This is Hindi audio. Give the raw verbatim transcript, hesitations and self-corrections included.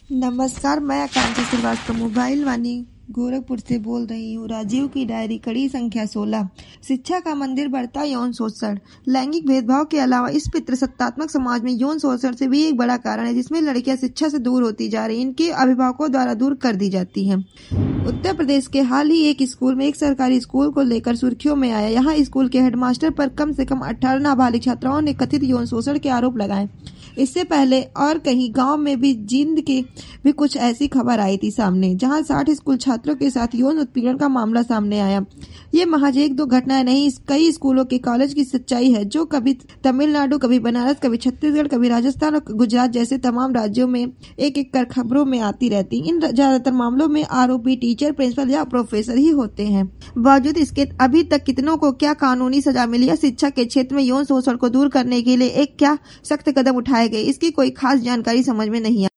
नमस्कार, मैं आकांक्षा श्रीवास्तव मोबाइल वाणी गोरखपुर से बोल रही हूँ। राजीव की डायरी कड़ी संख्या सोलह। शिक्षा का मंदिर बढ़ता यौन शोषण। लैंगिक भेदभाव के अलावा इस पितृसत्तात्मक समाज में यौन शोषण से भी एक बड़ा कारण है, जिसमें लड़कियां शिक्षा से दूर होती जा रही, इनके अभिभावकों द्वारा दूर कर दी जाती हैं। उत्तर प्रदेश के हाल ही एक स्कूल में एक सरकारी स्कूल को लेकर सुर्खियों में आया। यहाँ स्कूल के हेडमास्टर पर कम से कम अठारह नाबालिग छात्राओं ने कथित यौन शोषण के आरोप लगाए। इससे पहले और कहीं गांव में भी जींद के भी कुछ ऐसी खबर आई थी सामने, जहां साठ स्कूल छात्रों के साथ यौन उत्पीड़न का मामला सामने आया। ये महज एक दो घटनाएं नहीं, कई स्कूलों के कॉलेज की सच्चाई है, जो कभी तमिलनाडु, कभी बनारस, कभी छत्तीसगढ़, कभी राजस्थान और गुजरात जैसे तमाम राज्यों में एक एक कर खबरों में आती रहती। इन ज्यादातर मामलों में आरोपी टीचर, प्रिंसिपल या प्रोफेसर ही होते हैं। बावजूद इसके अभी तक कितनों को क्या कानूनी सजा मिली या शिक्षा के क्षेत्र में यौन शोषण को दूर करने के लिए एक क्या सख्त कदम उठाए गए, इसकी कोई खास जानकारी समझ में नहीं आई।